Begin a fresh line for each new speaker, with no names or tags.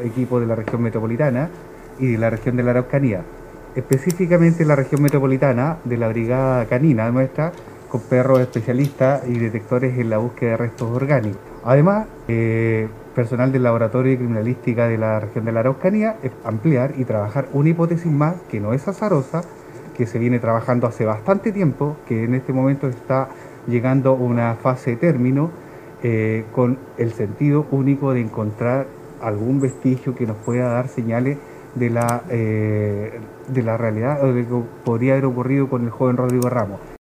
equipo de la región metropolitana y de la región de la Araucanía, específicamente la región metropolitana de la brigada canina nuestra, con perros especialistas y detectores en la búsqueda de restos orgánicos. Además, personal del laboratorio de criminalística de la región de la Araucanía es ampliar y trabajar una hipótesis más que no es azarosa, que se viene trabajando hace bastante tiempo, que en este momento está llegando a una fase de término, con el sentido único de encontrar algún vestigio que nos pueda dar señales de la realidad o de lo que podría haber ocurrido con el joven Rodrigo Ramos.